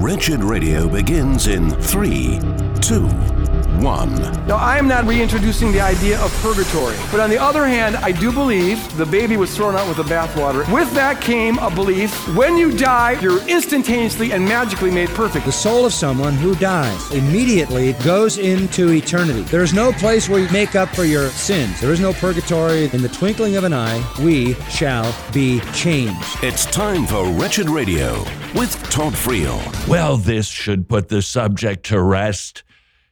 Wretched Radio begins in 3, 2, 1. Now, I am not reintroducing the idea of purgatory, but on the other hand, I do believe the baby was thrown out with the bathwater. With that came a belief, when you die, you're instantaneously and magically made perfect. The soul of someone who dies immediately goes into eternity. There is no place where you make up for your sins. There is no purgatory. In the twinkling of an eye, we shall be changed. It's time for Wretched Radio with Todd Friel. Well, this should put the subject to rest,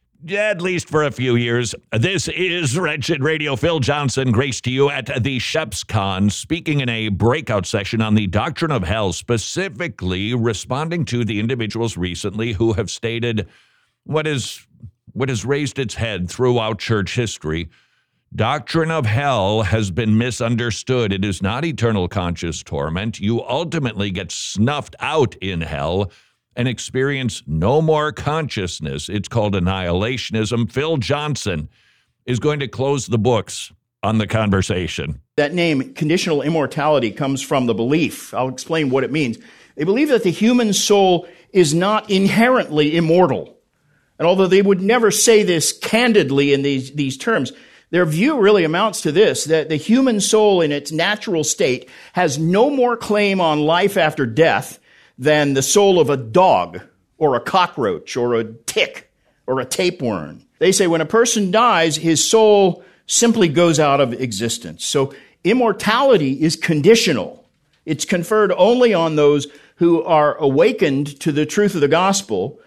at least for a few years. This is Wretched Radio. Phil Johnson, grace to you at the ShepsCon, speaking in a breakout session on the doctrine of hell, specifically responding to the individuals recently who have stated what has raised its head throughout church history. Doctrine of hell has been misunderstood. It is not eternal conscious torment. You ultimately get snuffed out in hell and experience no more consciousness. It's called annihilationism. Phil Johnson is going to close the books on the conversation. That name, conditional immortality, comes from the belief. I'll explain what it means. They believe that the human soul is not inherently immortal. And although they would never say this candidly in these terms, their view really amounts to this, that the human soul in its natural state has no more claim on life after death than the soul of a dog or a cockroach or a tick or a tapeworm. They say when a person dies, his soul simply goes out of existence. So immortality is conditional. It's conferred only on those who are awakened to the truth of the gospel.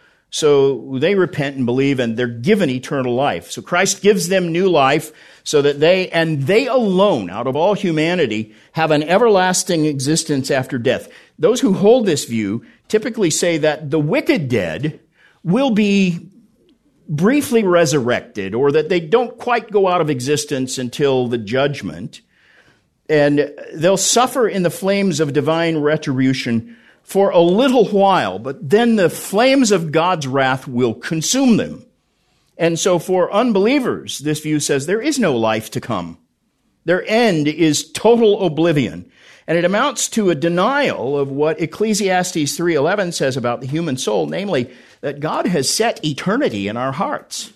So they repent and believe, and they're given eternal life. So Christ gives them new life so that they alone, out of all humanity, have an everlasting existence after death. Those who hold this view typically say that the wicked dead will be briefly resurrected, or that they don't quite go out of existence until the judgment, and they'll suffer in the flames of divine retribution for a little while, but then the flames of God's wrath will consume them. And so for unbelievers, this view says there is no life to come. Their end is total oblivion. And it amounts to a denial of what Ecclesiastes 3:11 says about the human soul, namely that God has set eternity in our hearts.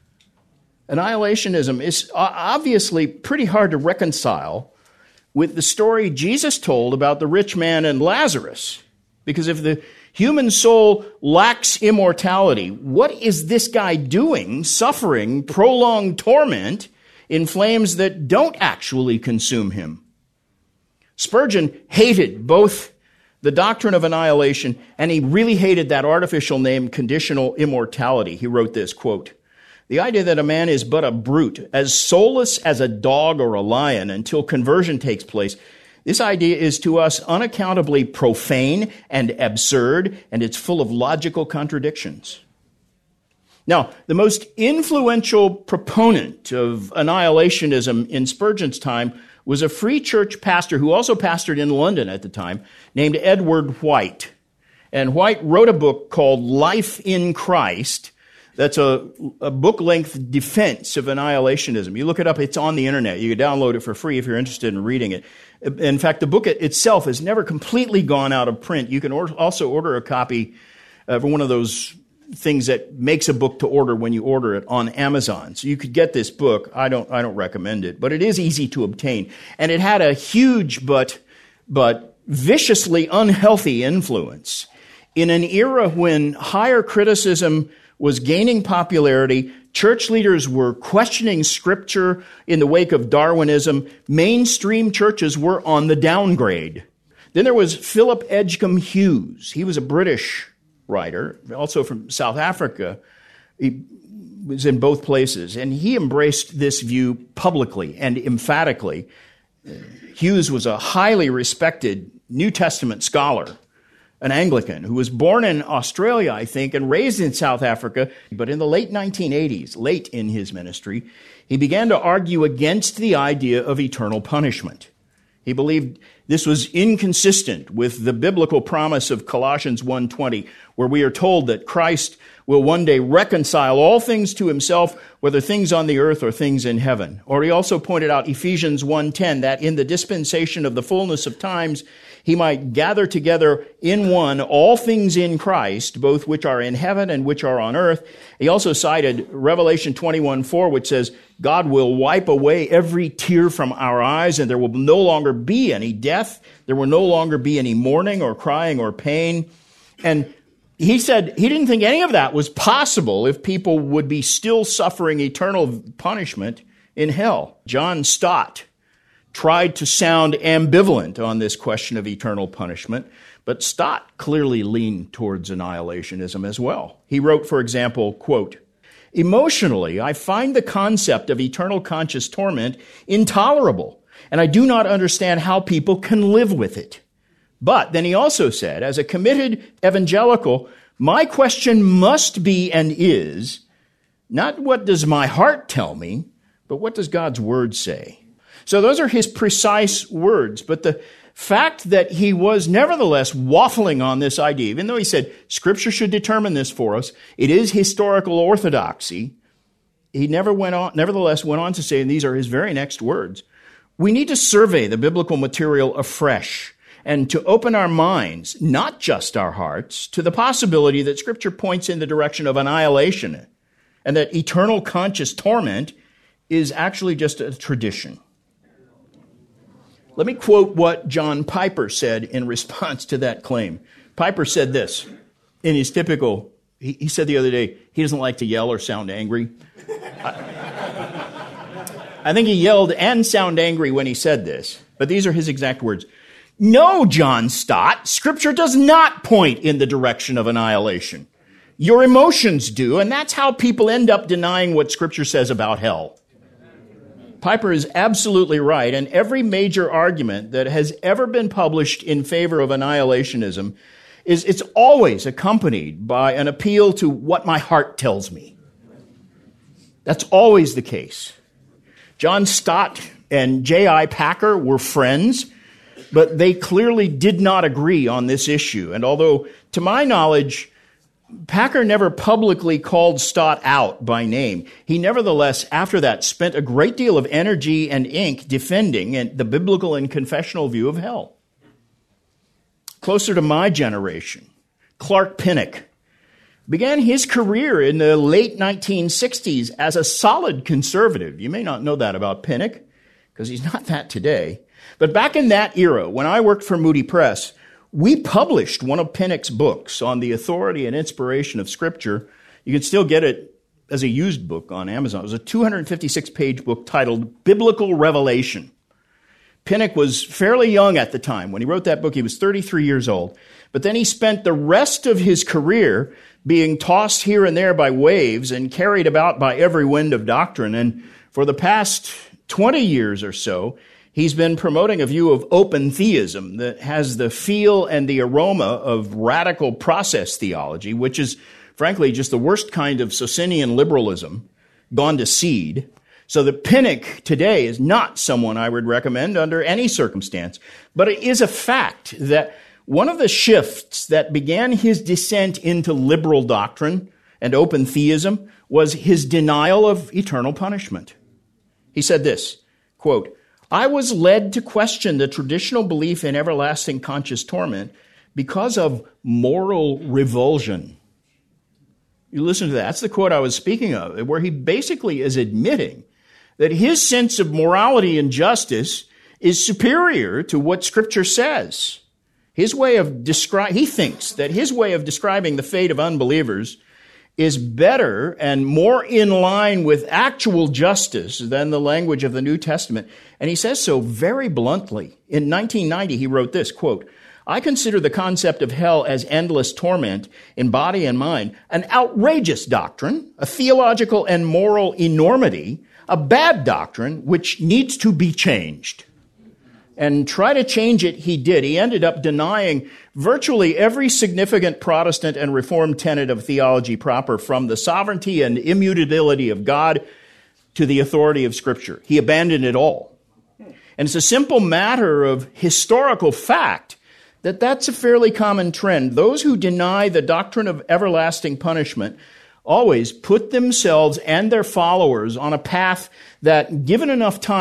Annihilationism is obviously pretty hard to reconcile with the story Jesus told about the rich man and Lazarus. Because if the human soul lacks immortality, what is this guy doing, suffering prolonged torment in flames that don't actually consume him? Spurgeon hated both the doctrine of annihilation, and he really hated that artificial name, conditional immortality. He wrote this, quote, "The idea that a man is but a brute, as soulless as a dog or a lion until conversion takes place, this idea is to us unaccountably profane and absurd, and it's full of logical contradictions." Now, the most influential proponent of annihilationism in Spurgeon's time was a free church pastor who also pastored in London at the time, named Edward White. And White wrote a book called Life in Christ. That's a book-length defense of annihilationism. You look it up, it's on the internet. You can download it for free if you're interested in reading it. In fact, the book itself has never completely gone out of print. You can also order a copy from one of those things that makes a book to order when you order it on Amazon. So you could get this book. I don't recommend it, but it is easy to obtain. And it had a huge but viciously unhealthy influence in an era when higher criticism was gaining popularity. Church leaders were questioning Scripture in the wake of Darwinism. Mainstream churches were on the downgrade. Then there was Philip Edgecombe Hughes. He was a British writer, also from South Africa. He was in both places, and he embraced this view publicly and emphatically. Hughes was a highly respected New Testament scholar, an Anglican who was born in Australia, I think, and raised in South Africa. But in the late 1980s, late in his ministry, he began to argue against the idea of eternal punishment. He believed this was inconsistent with the biblical promise of Colossians 1:20, where we are told that Christ will one day reconcile all things to himself, whether things on the earth or things in heaven. Or he also pointed out Ephesians 1:10, that in the dispensation of the fullness of times, he might gather together in one all things in Christ, both which are in heaven and which are on earth. He also cited Revelation 21:4, which says, God will wipe away every tear from our eyes, and there will no longer be any death. There will no longer be any mourning or crying or pain. And he said he didn't think any of that was possible if people would be still suffering eternal punishment in hell. John Stott tried to sound ambivalent on this question of eternal punishment, but Stott clearly leaned towards annihilationism as well. He wrote, for example, quote, emotionally, I find the concept of eternal conscious torment intolerable, and I do not understand how people can live with it. But then he also said, as a committed evangelical, my question must be and is not what does my heart tell me, but what does God's word say? So those are his precise words. But the fact that he was nevertheless waffling on this idea, even though he said Scripture should determine this for us, it is historical orthodoxy, he nevertheless went on to say, and these are his very next words, we need to survey the biblical material afresh and to open our minds, not just our hearts, to the possibility that Scripture points in the direction of annihilation and that eternal conscious torment is actually just a tradition. Let me quote what John Piper said in response to that claim. Piper said this in his typical, he said the other day, he doesn't like to yell or sound angry. I think he yelled and sound angry when he said this, but these are his exact words. No, John Stott, Scripture does not point in the direction of annihilation. Your emotions do, and that's how people end up denying what Scripture says about hell. Piper is absolutely right, and every major argument that has ever been published in favor of annihilationism it's always accompanied by an appeal to what my heart tells me. That's always the case. John Stott and J.I. Packer were friends, but they clearly did not agree on this issue. And although, to my knowledge, Packer never publicly called Stott out by name, he nevertheless, after that, spent a great deal of energy and ink defending the biblical and confessional view of hell. Closer to my generation, Clark Pinnock began his career in the late 1960s as a solid conservative. You may not know that about Pinnock, because he's not that today. But back in that era, when I worked for Moody Press, we published one of Pinnock's books on the authority and inspiration of Scripture. You can still get it as a used book on Amazon. It was a 256-page book titled Biblical Revelation. Pinnock was fairly young at the time. When he wrote that book, he was 33 years old. But then he spent the rest of his career being tossed here and there by waves and carried about by every wind of doctrine. And for the past 20 years or so, he's been promoting a view of open theism that has the feel and the aroma of radical process theology, which is, frankly, just the worst kind of Socinian liberalism gone to seed. So that Pinnock today is not someone I would recommend under any circumstance. But it is a fact that one of the shifts that began his descent into liberal doctrine and open theism was his denial of eternal punishment. He said this, quote, I was led to question the traditional belief in everlasting conscious torment because of moral revulsion. You listen to that. That's the quote I was speaking of, where he basically is admitting that his sense of morality and justice is superior to what Scripture says. He thinks that his way of describing the fate of unbelievers is better and more in line with actual justice than the language of the New Testament. And he says so very bluntly. In 1990, he wrote this, quote, I consider the concept of hell as endless torment in body and mind an outrageous doctrine, a theological and moral enormity, a bad doctrine which needs to be changed. And try to change it, he did. He ended up denying virtually every significant Protestant and Reformed tenet of theology proper, from the sovereignty and immutability of God to the authority of Scripture. He abandoned it all. And it's a simple matter of historical fact that that's a fairly common trend. Those who deny the doctrine of everlasting punishment always put themselves and their followers on a path that, given enough time,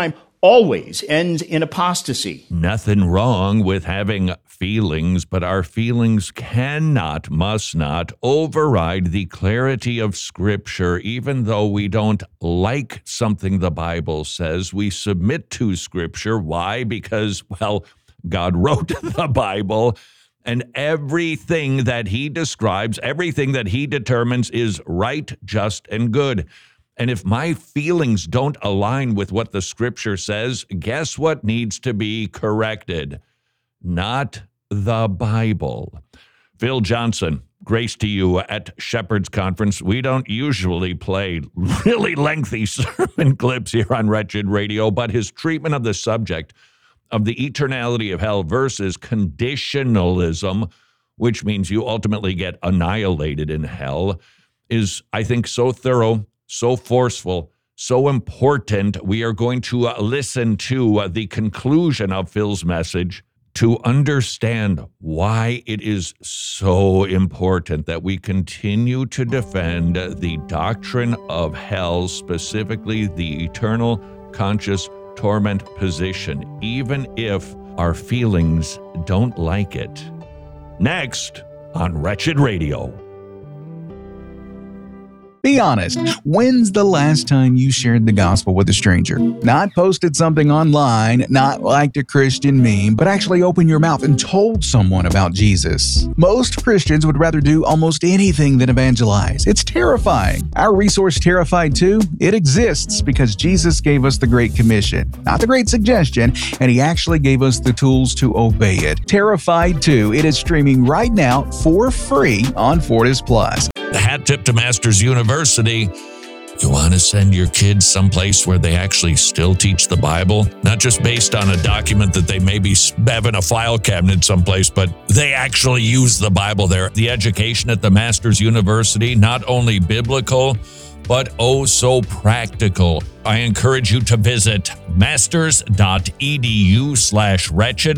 always ends in apostasy. Nothing wrong with having feelings, but our feelings cannot, must not override the clarity of Scripture. Even though we don't like something the Bible says, we submit to Scripture. Why? Because, well, God wrote the Bible, and everything that he describes, everything that he determines is right, just, and good. And if my feelings don't align with what the Scripture says, guess what needs to be corrected? Not the Bible. Phil Johnson, grace to you at Shepherd's Conference. We don't usually play really lengthy sermon clips here on Wretched Radio, but his treatment of the subject of the eternality of hell versus conditionalism, which means you ultimately get annihilated in hell, is, I think, so thorough, so forceful, so important. We are going to listen to the conclusion of Phil's message to understand why it is so important that we continue to defend the doctrine of hell, specifically the eternal conscious torment position, even if our feelings don't like it. Next on Wretched Radio. Be honest, when's the last time you shared the gospel with a stranger? Not posted something online, not liked a Christian meme, but actually opened your mouth and told someone about Jesus. Most Christians would rather do almost anything than evangelize. It's terrifying. Our resource, Terrified 2, it exists because Jesus gave us the Great Commission, not the Great Suggestion, and he actually gave us the tools to obey it. Terrified 2, it is streaming right now for free on Fortis Plus. The hat tip to Masters University. You want to send your kids someplace where they actually still teach the Bible? Not just based on a document that they maybe have in a file cabinet someplace, but they actually use the Bible there. The education at the Masters University, not only biblical, but oh so practical. I encourage you to visit masters.edu/wretched,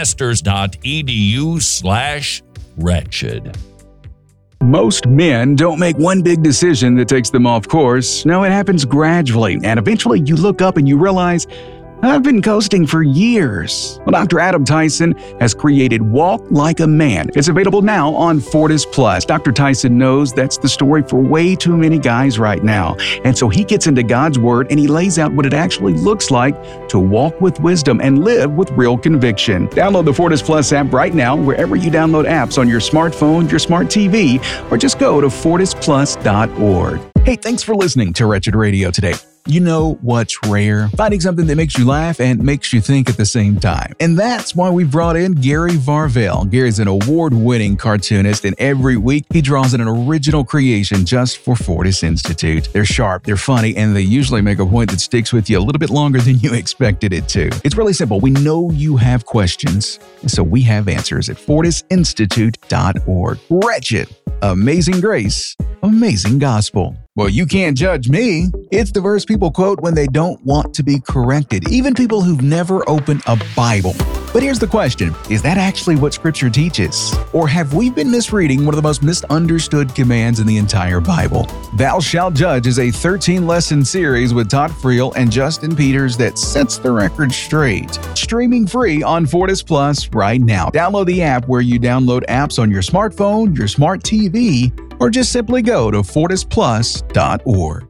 masters.edu/wretched. Most men don't make one big decision that takes them off course. No, it happens gradually, and eventually you look up and you realize, I've been coasting for years. Well, Dr. Adam Tyson has created Walk Like a Man. It's available now on Fortis Plus. Dr. Tyson knows that's the story for way too many guys right now. And so he gets into God's Word and he lays out what it actually looks like to walk with wisdom and live with real conviction. Download the Fortis Plus app right now wherever you download apps on your smartphone, your smart TV, or just go to fortisplus.org. Hey, thanks for listening to Wretched Radio today. You know what's rare? Finding something that makes you laugh and makes you think at the same time. And that's why we brought in Gary Varvel. Gary's an award-winning cartoonist, and every week he draws an original creation just for Fortis Institute. They're sharp, they're funny, and they usually make a point that sticks with you a little bit longer than you expected it to. It's really simple. We know you have questions, and so we have answers at fortisinstitute.org. Wretched, amazing grace, amazing gospel. Well, you can't judge me. It's the verse people quote when they don't want to be corrected, even people who've never opened a Bible. But here's the question, is that actually what Scripture teaches? Or have we been misreading one of the most misunderstood commands in the entire Bible? Thou Shalt Judge is a 13-lesson series with Todd Friel and Justin Peters that sets the record straight. Streaming free on Fortis Plus right now. Download the app where you download apps on your smartphone, your smart TV, or just simply go to fortisplus.org.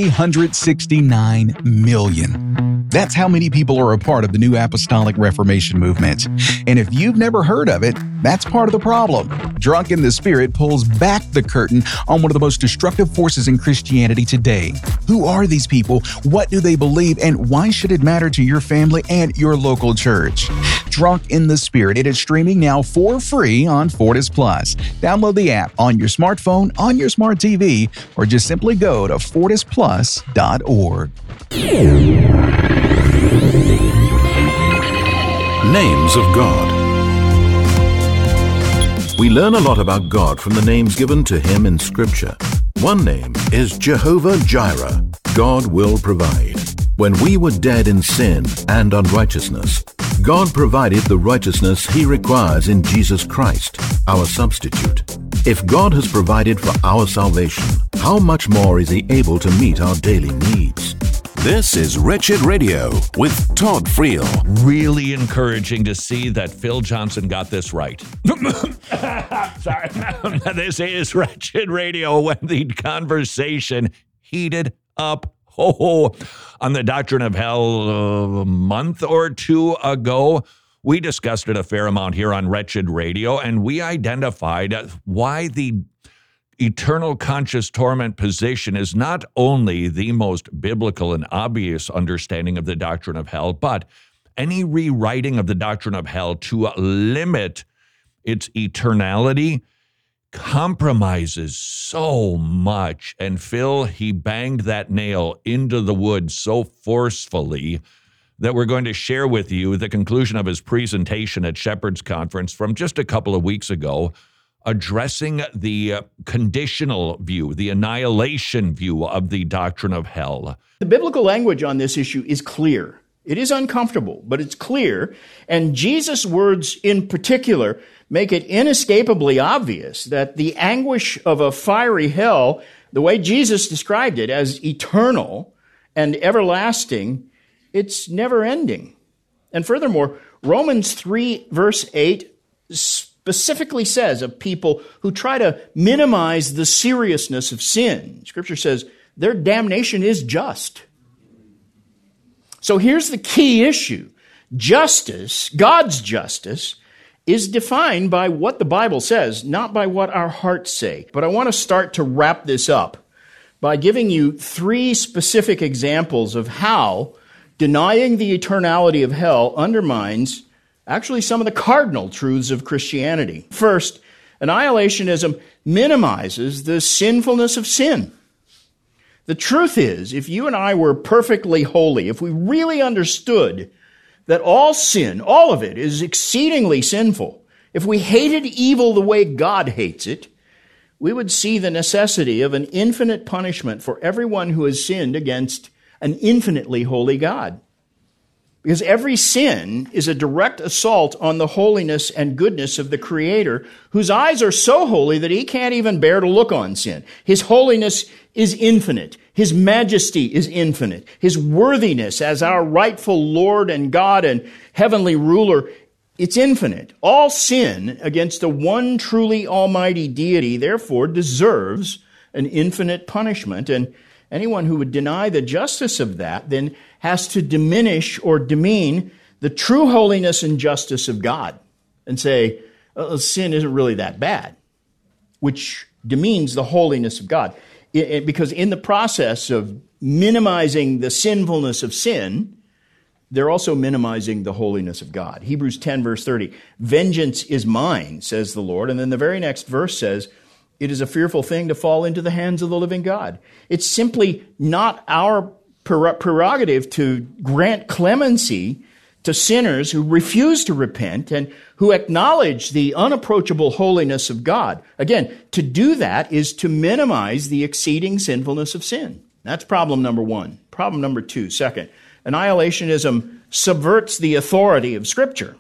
369 million. That's how many people are a part of the New Apostolic Reformation movement. And if you've never heard of it, that's part of the problem. Drunk in the Spirit pulls back the curtain on one of the most destructive forces in Christianity today. Who are these people? What do they believe? And why should it matter to your family and your local church? Drunk in the Spirit. It is streaming now for free on Fortis Plus. Download the app on your smartphone, on your smart TV, or just simply go to fortisplus.org. Names of God. We learn a lot about God from the names given to him in Scripture. One name is Jehovah Jireh. God will provide. When we were dead in sin and unrighteousness, God provided the righteousness he requires in Jesus Christ, our substitute. If God has provided for our salvation, how much more is he able to meet our daily needs? This is Wretched Radio with Todd Friel. Really encouraging to see that Phil Johnson got this right. Sorry. This is Wretched Radio when the conversation heated up on the doctrine of hell a month or two ago. We discussed it a fair amount here on Wretched Radio, and we identified why the eternal conscious torment position is not only the most biblical and obvious understanding of the doctrine of hell, but any rewriting of the doctrine of hell to limit its eternality compromises so much. And Phil, he banged that nail into the wood so forcefully that we're going to share with you the conclusion of his presentation at Shepherd's Conference from just a couple of weeks ago, addressing the conditional view, the annihilation view of the doctrine of hell. The biblical language on this issue is clear. It is uncomfortable, but it's clear. And Jesus' words in particular make it inescapably obvious that the anguish of a fiery hell, the way Jesus described it as eternal and everlasting, it's never ending. And furthermore, Romans 3 verse 8 specifically says of people who try to minimize the seriousness of sin. Scripture says their damnation is just. So here's the key issue. Justice, God's justice, is defined by what the Bible says, not by what our hearts say. But I want to start to wrap this up by giving you 3 specific examples of how denying the eternality of hell undermines actually some of the cardinal truths of Christianity. First, annihilationism minimizes the sinfulness of sin. The truth is, if you and I were perfectly holy, if we really understood that all sin, all of it, is exceedingly sinful, if we hated evil the way God hates it, we would see the necessity of an infinite punishment for everyone who has sinned against an infinitely holy God. Because every sin is a direct assault on the holiness and goodness of the Creator, whose eyes are so holy that he can't even bear to look on sin. His holiness is infinite. His majesty is infinite. His worthiness as our rightful Lord and God and heavenly ruler, it's infinite. All sin against the one truly almighty deity, therefore, deserves an infinite punishment. And anyone who would deny the justice of that then has to diminish or demean the true holiness and justice of God and say, sin isn't really that bad, which demeans the holiness of God. Because in the process of minimizing the sinfulness of sin, they're also minimizing the holiness of God. Hebrews 10 verse 30, vengeance is mine, says the Lord. And then the very next verse says, it is a fearful thing to fall into the hands of the living God. It's simply not our prerogative to grant clemency to sinners who refuse to repent and who acknowledge the unapproachable holiness of God. Again, to do that is to minimize the exceeding sinfulness of sin. That's problem number 1. Problem number 2, second, annihilationism subverts the authority of Scripture.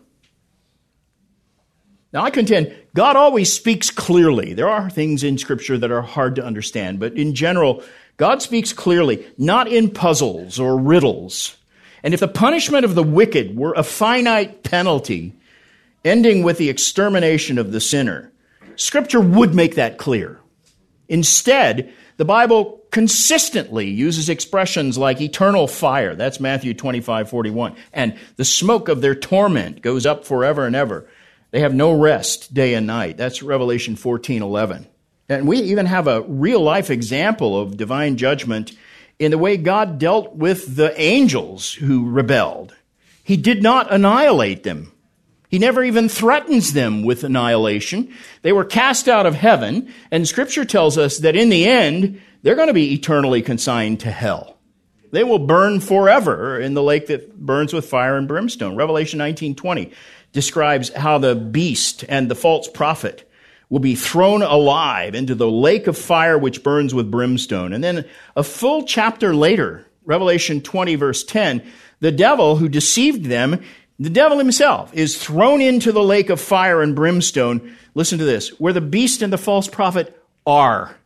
Now, I contend God always speaks clearly. There are things in Scripture that are hard to understand, but in general, God speaks clearly, not in puzzles or riddles. And if the punishment of the wicked were a finite penalty, ending with the extermination of the sinner, Scripture would make that clear. Instead, the Bible consistently uses expressions like eternal fire, that's Matthew 25:41, and the smoke of their torment goes up forever and ever. They have no rest day and night. That's Revelation 14:11. And we even have a real-life example of divine judgment in the way God dealt with the angels who rebelled. He did not annihilate them. He never even threatens them with annihilation. They were cast out of heaven, and Scripture tells us that in the end, they're going to be eternally consigned to hell. They will burn forever in the lake that burns with fire and brimstone. Revelation 19:20 describes how the beast and the false prophet will be thrown alive into the lake of fire which burns with brimstone. And then a full chapter later, Revelation 20 verse 10, the devil who deceived them, the devil himself, is thrown into the lake of fire and brimstone. Listen to this, where the beast and the false prophet are.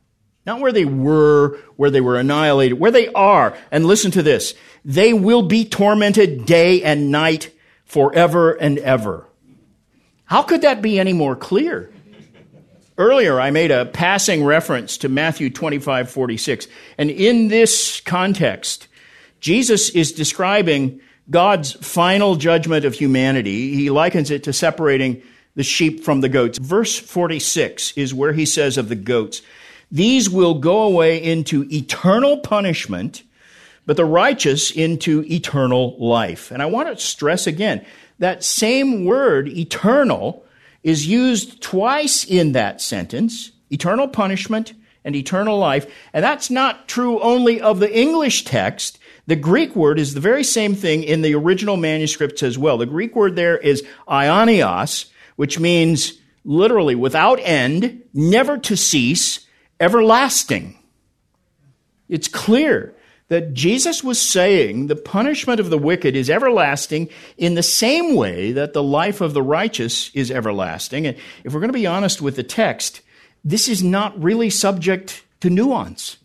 Not where they were annihilated, where they are. And listen to this. They will be tormented day and night forever and ever. How could that be any more clear? Earlier, I made a passing reference to Matthew 25:46. And in this context, Jesus is describing God's final judgment of humanity. He likens it to separating the sheep from the goats. Verse 46 is where he says of the goats, "These will go away into eternal punishment, but the righteous into eternal life." And I want to stress again, that same word, eternal, is used twice in that sentence, eternal punishment and eternal life. And that's not true only of the English text. The Greek word is the very same thing in the original manuscripts as well. The Greek word there is aionios, which means literally without end, never to cease, everlasting. It's clear that Jesus was saying the punishment of the wicked is everlasting in the same way that the life of the righteous is everlasting. And if we're going to be honest with the text, this is not really subject to nuance.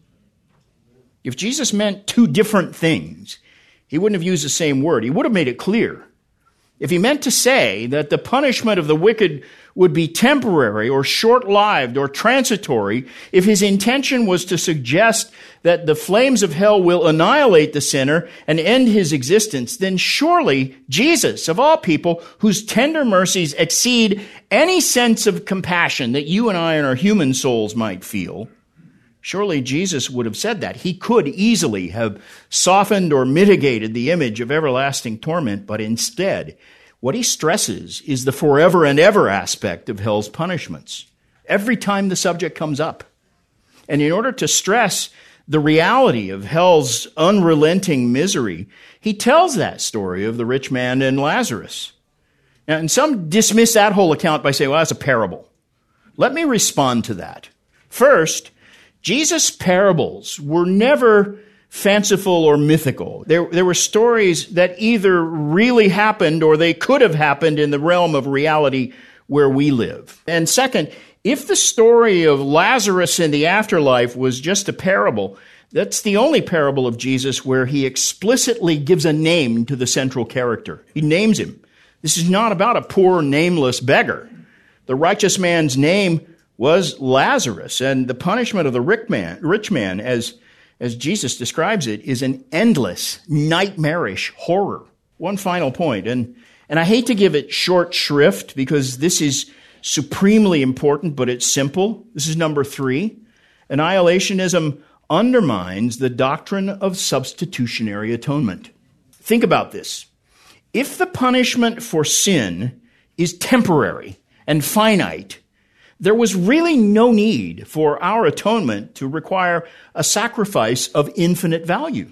If Jesus meant two different things, he wouldn't have used the same word. He would have made it clear. If he meant to say that the punishment of the wicked would be temporary or short-lived or transitory, if his intention was to suggest that the flames of hell will annihilate the sinner and end his existence, then surely Jesus, of all people, whose tender mercies exceed any sense of compassion that you and I in our human souls might feel, surely Jesus would have said that. He could easily have softened or mitigated the image of everlasting torment, but instead, what he stresses is the forever and ever aspect of hell's punishments every time the subject comes up. And in order to stress the reality of hell's unrelenting misery, he tells that story of the rich man and Lazarus. Now, and some dismiss that whole account by saying, well, that's a parable. Let me respond to that. First, Jesus' parables were never fanciful or mythical. There were stories that either really happened or they could have happened in the realm of reality where we live. And second, if the story of Lazarus in the afterlife was just a parable, that's the only parable of Jesus where he explicitly gives a name to the central character. He names him. This is not about a poor, nameless beggar. The righteous man's name was Lazarus, and the punishment of the rich man, as Jesus describes it, is an endless, nightmarish horror. One final point, and I hate to give it short shrift because this is supremely important, but it's simple. This is number 3. Annihilationism undermines the doctrine of substitutionary atonement. Think about this. If the punishment for sin is temporary and finite, there was really no need for our atonement to require a sacrifice of infinite value.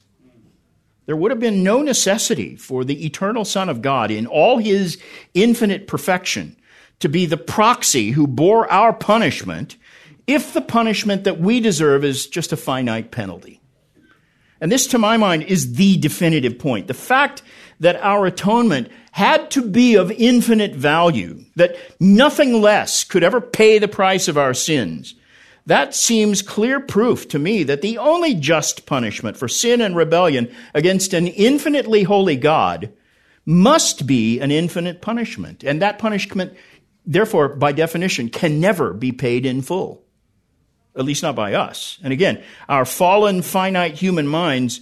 There would have been no necessity for the eternal Son of God in all his infinite perfection to be the proxy who bore our punishment if the punishment that we deserve is just a finite penalty. And this, to my mind, is the definitive point. The fact that our atonement had to be of infinite value, that nothing less could ever pay the price of our sins, that seems clear proof to me that the only just punishment for sin and rebellion against an infinitely holy God must be an infinite punishment. And that punishment, therefore, by definition, can never be paid in full, at least not by us. And again, our fallen, finite human minds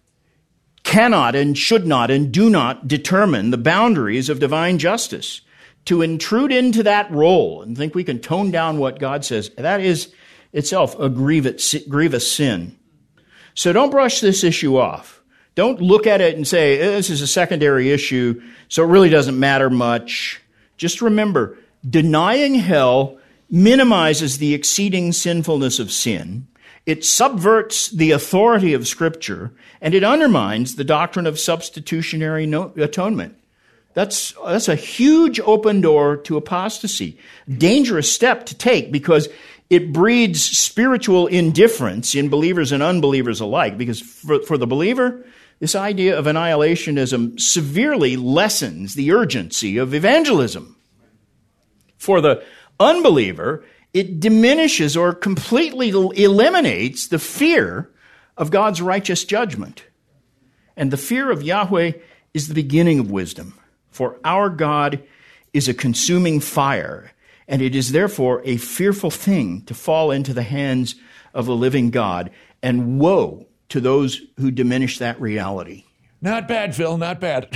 cannot and should not and do not determine the boundaries of divine justice. To intrude into that role and think we can tone down what God says, that is itself a grievous sin. So don't brush this issue off. Don't look at it and say, this is a secondary issue, so it really doesn't matter much. Just remember, denying hell minimizes the exceeding sinfulness of sin. It subverts the authority of Scripture, and it undermines the doctrine of substitutionary atonement. That's a huge open door to apostasy. Dangerous step to take because it breeds spiritual indifference in believers and unbelievers alike. Because for the believer, this idea of annihilationism severely lessens the urgency of evangelism. For the unbeliever, it diminishes or completely eliminates the fear of God's righteous judgment. And the fear of Yahweh is the beginning of wisdom. For our God is a consuming fire, and it is therefore a fearful thing to fall into the hands of the living God. And woe to those who diminish that reality. Not bad, Phil, not bad.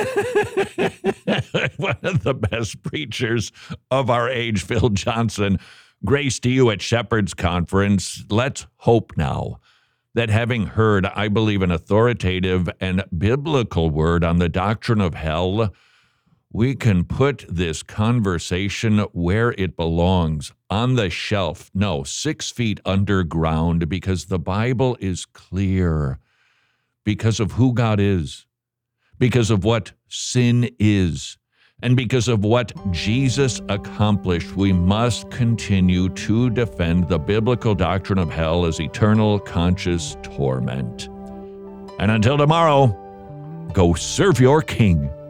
One of the best preachers of our age, Phil Johnson. Grace to you at Shepherd's Conference. Let's hope now that having heard, I believe, an authoritative and biblical word on the doctrine of hell, we can put this conversation where it belongs, on the shelf. No, 6 feet underground, because the Bible is clear, because of who God is, because of what sin is, and because of what Jesus accomplished. We must continue to defend the biblical doctrine of hell as eternal conscious torment. And until tomorrow, go serve your King.